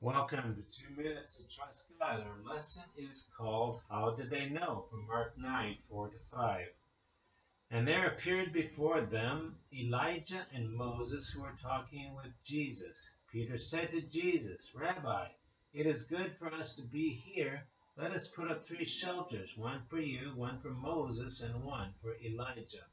Welcome to 2 Minutes to Trust God. Our lesson is called How Did They Know? From Mark 9, 4-5. And there appeared before them Elijah and Moses who were talking with Jesus. Peter said to Jesus, Rabbi, it is good for us to be here. Let us put up 3 shelters, one for you, one for Moses, and one for Elijah.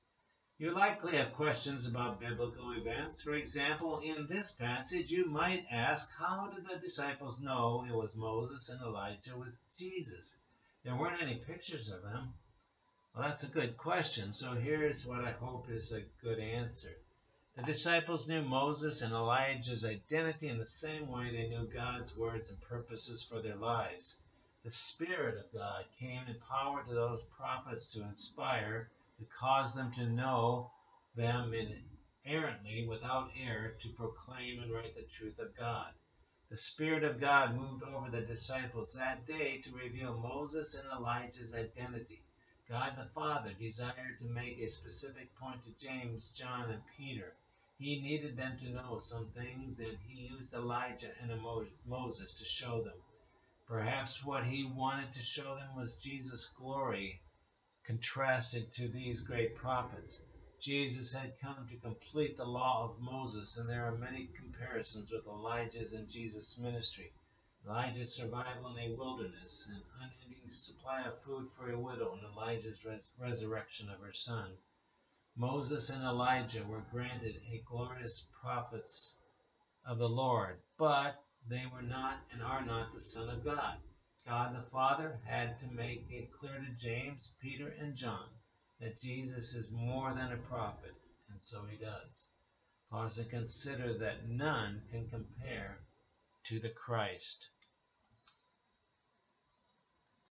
You likely have questions about biblical events. For example, in this passage, you might ask, how did the disciples know it was Moses and Elijah with Jesus? There weren't any pictures of them. Well, that's a good question. So here's what I hope is a good answer. The disciples knew Moses and Elijah's identity in the same way they knew God's words and purposes for their lives. The Spirit of God came in power to those prophets to inspire, to cause them to know them inerrantly, without error, to proclaim and write the truth of God. The Spirit of God moved over the disciples that day to reveal Moses and Elijah's identity. God the Father desired to make a specific point to James, John, and Peter. He needed them to know some things, and he used Elijah and Moses to show them. Perhaps what he wanted to show them was Jesus' glory contrasted to these great prophets. Jesus had come to complete the law of Moses, and there are many comparisons with Elijah's and Jesus' ministry. Elijah's survival in a wilderness, an unending supply of food for a widow, and Elijah's resurrection of her son. Moses and Elijah were granted a glorious prophets of the Lord, but they were not and are not the Son of God. God the Father had to make it clear to James, Peter, and John that Jesus is more than a prophet, and so he does. Pause and consider that none can compare to the Christ.